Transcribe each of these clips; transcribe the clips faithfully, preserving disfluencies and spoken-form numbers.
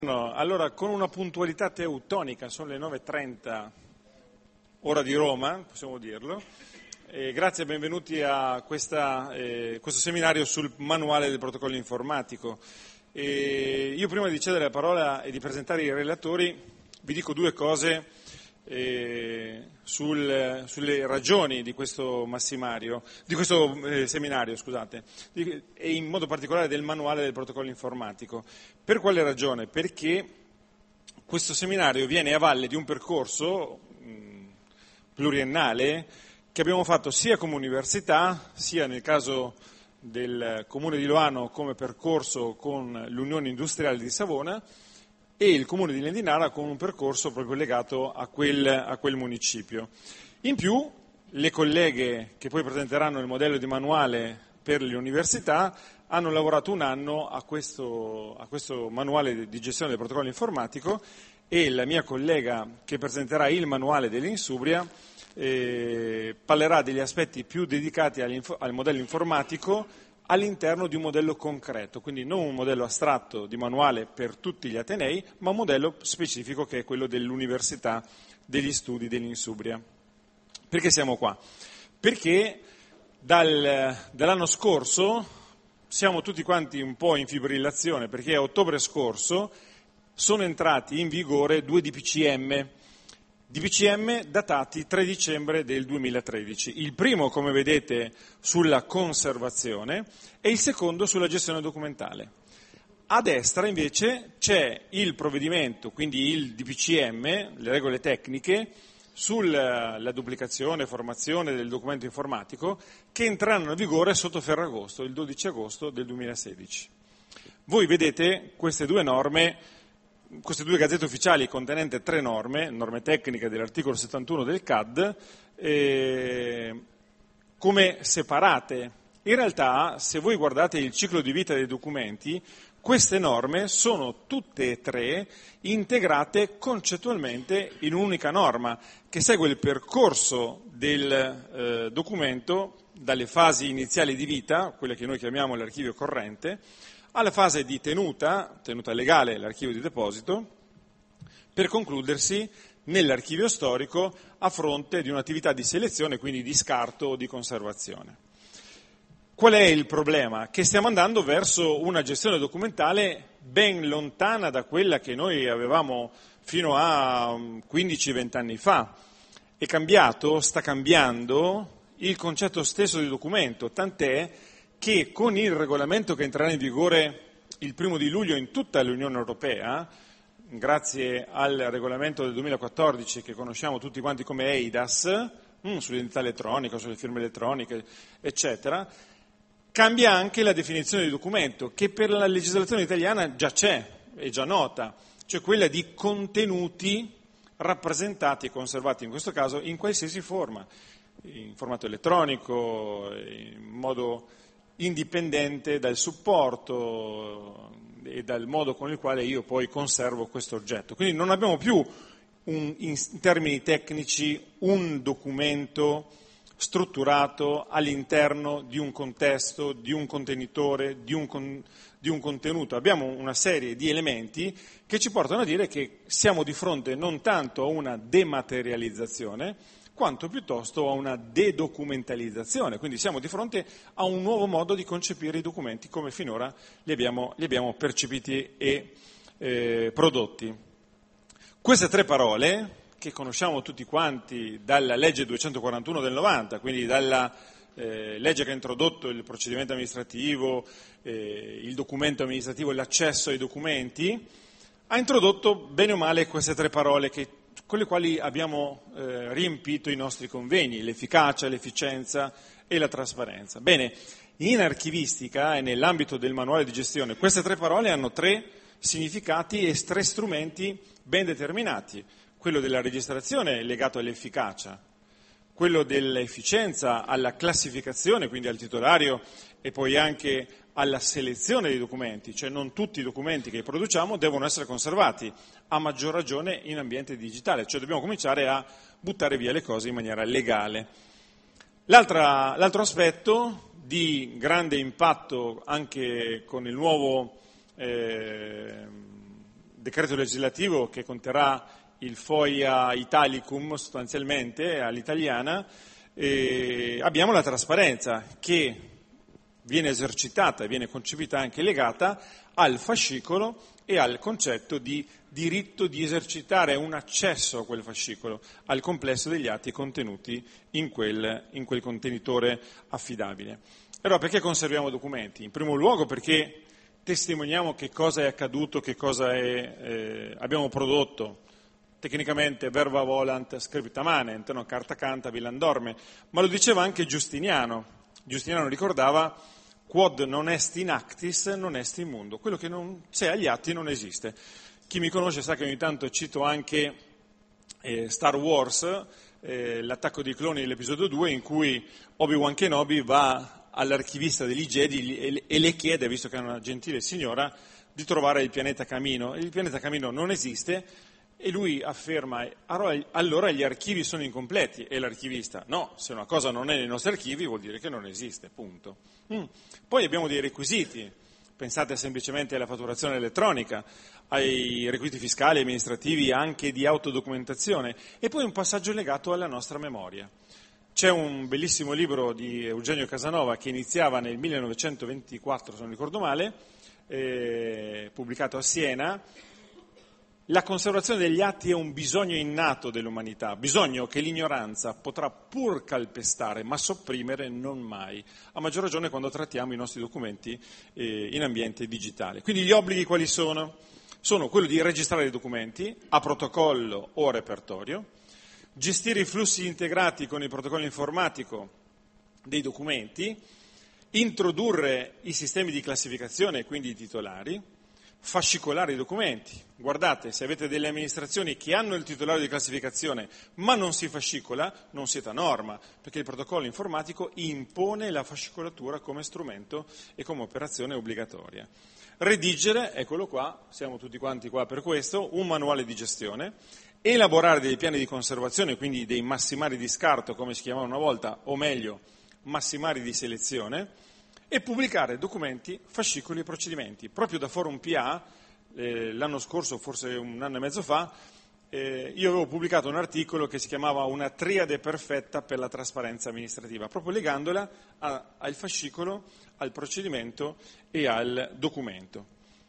No, allora, con una puntualità teutonica, sono le nove e trenta, ora di Roma, possiamo dirlo, e grazie e benvenuti a questa, eh, questo seminario sul manuale del protocollo informatico. E io prima di cedere la parola e di presentare i relatori vi dico due cose eh, sul, sulle ragioni di questo massimario, di questo eh, seminario, scusate, di, e in modo particolare del manuale del protocollo informatico. Per quale ragione? Perché questo seminario viene a valle di un percorso mh, pluriennale che abbiamo fatto sia come università, sia nel caso del Comune di Loano come percorso con l'Unione Industriale di Savona e il Comune di Lendinara con un percorso proprio legato a quel, a quel municipio. In più, le colleghe che poi presenteranno il modello di manuale per le università hanno lavorato un anno a questo, a questo manuale di gestione del protocollo informatico e la mia collega che presenterà il manuale dell'Insubria eh, parlerà degli aspetti più dedicati al modello informatico all'interno di un modello concreto, quindi non un modello astratto di manuale per tutti gli atenei, ma un modello specifico che è quello dell'Università degli Studi dell'Insubria. Perché siamo qua? Perché dal, dall'anno scorso siamo tutti quanti un po' in fibrillazione, perché a ottobre scorso sono entrati in vigore due D P C M, D P C M datati tre dicembre del duemilatredici. Il primo, come vedete, sulla conservazione e il secondo sulla gestione documentale. A destra, invece, c'è il provvedimento, quindi il D P C M, le regole tecniche, sulla duplicazione e formazione del documento informatico, che entreranno in vigore sotto Ferragosto, il dodici agosto del duemilasedici. Voi vedete queste due norme, queste due gazzette ufficiali contenenti tre norme, norme tecniche dell'articolo settantuno del C A D, eh, come separate. In realtà, se voi guardate il ciclo di vita dei documenti, queste norme sono tutte e tre integrate concettualmente in un'unica norma che segue il percorso del eh, documento dalle fasi iniziali di vita, quelle che noi chiamiamo l'archivio corrente, alla fase di tenuta, tenuta legale, l'archivio di deposito, per concludersi nell'archivio storico a fronte di un'attività di selezione, quindi di scarto o di conservazione. Qual è il problema? Che stiamo andando verso una gestione documentale ben lontana da quella che noi avevamo fino a quindici venti anni fa. È cambiato, sta cambiando il concetto stesso di documento, tant'è che con il regolamento che entrerà in vigore il primo di luglio in tutta l'Unione Europea, grazie al regolamento del duemilaquattordici che conosciamo tutti quanti come E I D A S, mh, sull'identità elettronica, sulle firme elettroniche, eccetera, cambia anche la definizione di documento, che per la legislazione italiana già c'è, è già nota, cioè quella di contenuti rappresentati e conservati, in questo caso, in qualsiasi forma, in formato elettronico, in modo indipendente dal supporto e dal modo con il quale io poi conservo questo oggetto. Quindi non abbiamo più, un, in termini tecnici, un documento strutturato all'interno di un contesto, di un contenitore, di un, con, di un contenuto. Abbiamo una serie di elementi che ci portano a dire che siamo di fronte non tanto a una dematerializzazione, quanto piuttosto a una dedocumentalizzazione. Quindi siamo di fronte a un nuovo modo di concepire i documenti come finora li abbiamo, li abbiamo percepiti e eh, prodotti. Queste tre parole, che conosciamo tutti quanti dalla legge duecentoquarantuno del novanta, quindi dalla eh, legge che ha introdotto il procedimento amministrativo, eh, il documento amministrativo e l'accesso ai documenti, ha introdotto bene o male queste tre parole che, con le quali abbiamo eh, riempito i nostri convegni, l'efficacia, l'efficienza e la trasparenza. Bene, in archivistica e nell'ambito del manuale di gestione queste tre parole hanno tre significati e tre strumenti ben determinati. Quello della registrazione legato all'efficacia, quello dell'efficienza alla classificazione, quindi al titolario e poi anche alla selezione dei documenti, cioè non tutti i documenti che produciamo devono essere conservati, a maggior ragione in ambiente digitale, cioè dobbiamo cominciare a buttare via le cose in maniera legale. L'altra, l'altro aspetto di grande impatto anche con il nuovo eh, decreto legislativo che conterrà il foia italicum sostanzialmente all'italiana, eh, abbiamo la trasparenza che viene esercitata, viene concepita anche legata al fascicolo e al concetto di diritto di esercitare un accesso a quel fascicolo, al complesso degli atti contenuti in quel, in quel contenitore affidabile. Allora, perché conserviamo documenti? In primo luogo perché testimoniamo che cosa è accaduto, che cosa è, eh, abbiamo prodotto, tecnicamente verba volant scripta manent, no? Carta canta, villan dorme, ma lo diceva anche Giustiniano. Giustiniano ricordava quod non est in actis non est in mundo, quello che non c'è agli atti non esiste. Chi mi conosce sa che ogni tanto cito anche eh, Star Wars, eh, l'attacco dei cloni dell'episodio due, in cui Obi-Wan Kenobi va all'archivista degli Jedi e, e le chiede, visto che è una gentile signora, di trovare il pianeta Camino. Il pianeta Camino non esiste e lui afferma, allora gli archivi sono incompleti, e l'archivista, no, se una cosa non è nei nostri archivi vuol dire che non esiste, punto. Mm. Poi abbiamo dei requisiti, pensate semplicemente alla fatturazione elettronica, ai requisiti fiscali, amministrativi, anche di autodocumentazione, e poi un passaggio legato alla nostra memoria. C'è un bellissimo libro di Eugenio Casanova che iniziava nel millenovecentoventiquattro, se non ricordo male, eh, pubblicato a Siena. La conservazione degli atti è un bisogno innato dell'umanità, bisogno che l'ignoranza potrà pur calpestare, ma sopprimere non mai, a maggior ragione quando trattiamo i nostri documenti eh, in ambiente digitale. Quindi gli obblighi quali sono? Sono quello di registrare i documenti a protocollo o a repertorio, gestire i flussi integrati con il protocollo informatico dei documenti, introdurre i sistemi di classificazione, quindi i titolari, fascicolare i documenti. Guardate, se avete delle amministrazioni che hanno il titolare di classificazione ma non si fascicola, non siete a norma, perché il protocollo informatico impone la fascicolatura come strumento e come operazione obbligatoria. Redigere, eccolo qua, siamo tutti quanti qua per questo, un manuale di gestione, elaborare dei piani di conservazione, quindi dei massimari di scarto, come si chiamavano una volta, o meglio, massimari di selezione, e pubblicare documenti, fascicoli e procedimenti. Proprio da Forum P A, eh, l'anno scorso, forse un anno e mezzo fa, eh, io avevo pubblicato un articolo che si chiamava Una triade perfetta per la trasparenza amministrativa, proprio legandola a, al fascicolo, al procedimento e al documento.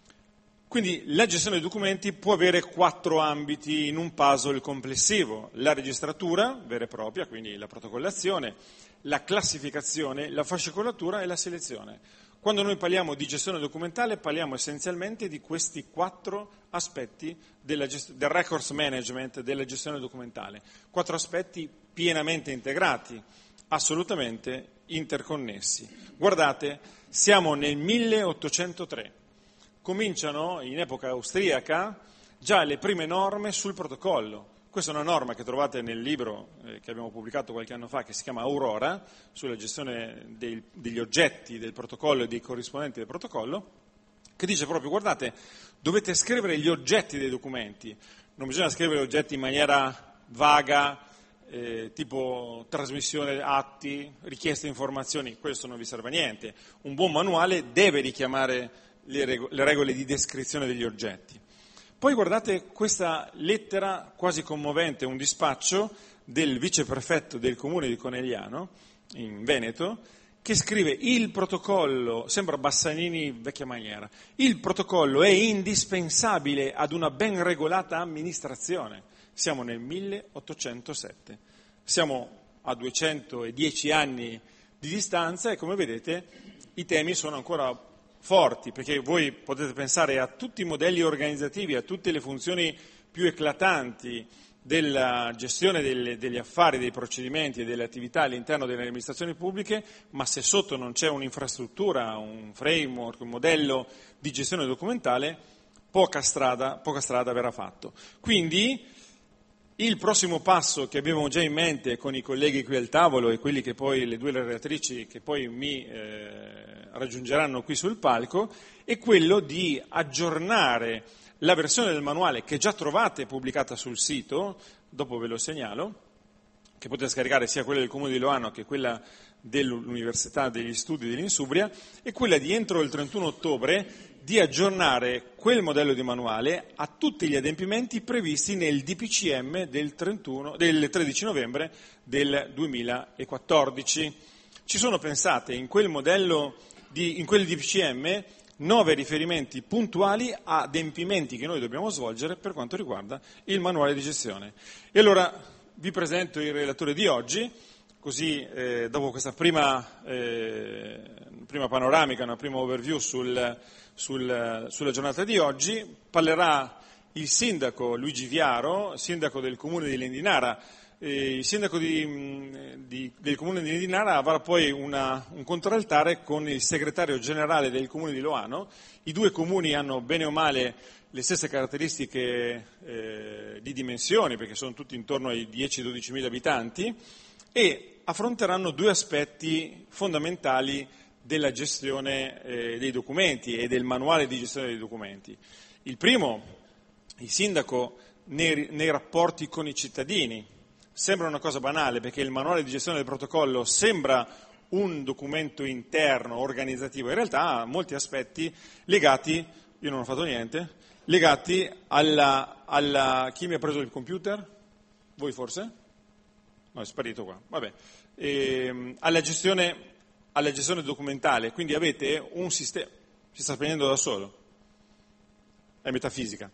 Quindi la gestione dei documenti può avere quattro ambiti in un puzzle complessivo: la registratura vera e propria, quindi la protocollazione, la classificazione, la fascicolatura e la selezione. Quando noi parliamo di gestione documentale parliamo essenzialmente di questi quattro aspetti della gest- del records management, della gestione documentale, quattro aspetti pienamente integrati, assolutamente interconnessi. Guardate, siamo nel milleottocentotre. Cominciano, in epoca austriaca, già le prime norme sul protocollo. Questa è una norma che trovate nel libro eh, che abbiamo pubblicato qualche anno fa, che si chiama Aurora, sulla gestione dei, degli oggetti del protocollo e dei corrispondenti del protocollo, che dice proprio, guardate, dovete scrivere gli oggetti dei documenti. Non bisogna scrivere oggetti in maniera vaga, eh, tipo trasmissione atti, richieste informazioni, questo non vi serve a niente. Un buon manuale deve richiamare le regole di descrizione degli oggetti. Poi guardate questa lettera quasi commovente, un dispaccio del viceprefetto del comune di Conegliano, in Veneto, che scrive: il protocollo, sembra Bassanini vecchia maniera, il protocollo è indispensabile ad una ben regolata amministrazione. Siamo nel milleottocentosette, siamo a duecentodieci anni di distanza e come vedete i temi sono ancora forti, perché voi potete pensare a tutti i modelli organizzativi, a tutte le funzioni più eclatanti della gestione delle, degli affari, dei procedimenti e delle attività all'interno delle amministrazioni pubbliche, ma se sotto non c'è un'infrastruttura, un framework, un modello di gestione documentale, poca strada, poca strada verrà fatto. Quindi il prossimo passo che abbiamo già in mente con i colleghi qui al tavolo e quelli che poi, le due relatrici che poi mi eh, raggiungeranno qui sul palco, è quello di aggiornare la versione del manuale che già trovate pubblicata sul sito, dopo ve lo segnalo, che potete scaricare sia quella del Comune di Loano che quella dell'Università degli Studi dell'Insubria, e quella di entro il trentuno ottobre di aggiornare quel modello di manuale a tutti gli adempimenti previsti nel D P C M del, trentuno, del tredici novembre del duemilaquattordici. Ci sono pensate in quel modello, di, in quel D P C M, nove riferimenti puntuali a adempimenti che noi dobbiamo svolgere per quanto riguarda il manuale di gestione. E allora vi presento il relatore di oggi, così eh, dopo questa prima, eh, prima panoramica, una prima overview sul, sul, sulla giornata di oggi, parlerà il sindaco Luigi Viaro, sindaco del comune di Lendinara. Eh, il sindaco di, di, del comune di Lendinara avrà poi una, un contraltare con il segretario generale del comune di Loano. I due comuni hanno bene o male le stesse caratteristiche eh, di dimensioni, perché sono tutti intorno ai dieci dodici mila abitanti, e affronteranno due aspetti fondamentali della gestione eh, dei documenti e del manuale di gestione dei documenti. Il primo, il sindaco nei, nei rapporti con i cittadini. Sembra una cosa banale, perché il manuale di gestione del protocollo sembra un documento interno, organizzativo, in realtà ha molti aspetti legati, io non ho fatto niente, legati alla, alla... chi mi ha preso il computer? Voi forse? No, è sparito qua, vabbè. E, alla gestione, alla gestione documentale, quindi avete un sistema, si sta spegnendo da solo, è metafisica.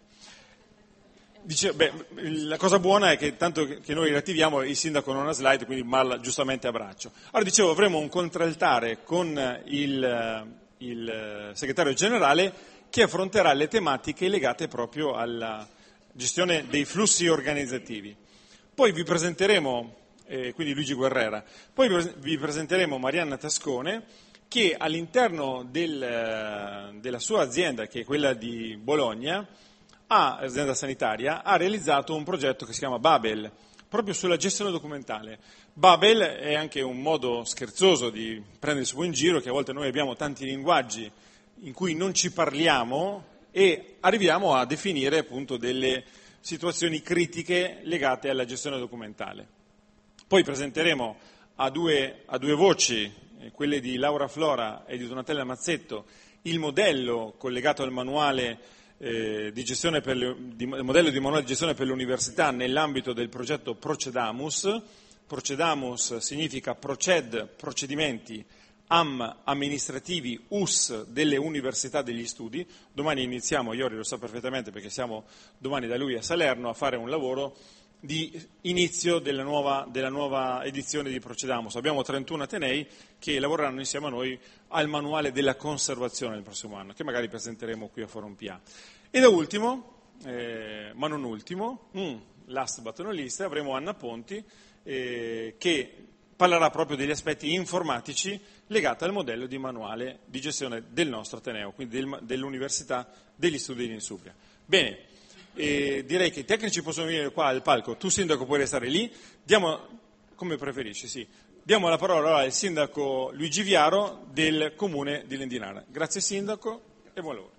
Dice, beh, la cosa buona è che tanto che noi riattiviamo, il sindaco non ha slide, quindi Marla giustamente a braccio. Allora dicevo, avremo un contraltare con il, il segretario generale che affronterà le tematiche legate proprio alla gestione dei flussi organizzativi. Poi vi presenteremo, eh, quindi Luigi Guerrera, poi vi presenteremo Marianna Tascone, che all'interno del, della sua azienda, che è quella di Bologna, ha, azienda sanitaria, ha realizzato un progetto che si chiama Babel, proprio sulla gestione documentale. Babel è anche un modo scherzoso di prendersi un po' in giro, che a volte noi abbiamo tanti linguaggi in cui non ci parliamo e arriviamo a definire appunto delle situazioni critiche legate alla gestione documentale. Poi presenteremo a due, a due voci, eh, quelle di Laura Flora e di Donatella Mazzetto, il modello collegato al manuale Eh, di gestione per le, di, modello di manuale di gestione per le università nell'ambito del progetto Procedamus. Procedamus significa Proced, procedimenti, Am, amministrativi, Us, delle università degli studi. Domani iniziamo, Iori lo sa perfettamente perché siamo domani da lui a Salerno a fare un lavoro di inizio della nuova, della nuova edizione di Procedamus. Abbiamo trentuno atenei che lavoreranno insieme a noi al manuale della conservazione il prossimo anno, che magari presenteremo qui a Forum P A. E da ultimo, eh, ma non ultimo, mm, last but not least, avremo Anna Ponti eh, che parlerà proprio degli aspetti informatici legati al modello di manuale di gestione del nostro Ateneo, quindi del, dell'Università degli Studi di Insubria. Bene. E direi che i tecnici possono venire qua al palco, tu sindaco puoi restare lì, diamo, come preferisci, sì, diamo la parola al sindaco Luigi Viaro del comune di Lendinara. Grazie sindaco e buon lavoro.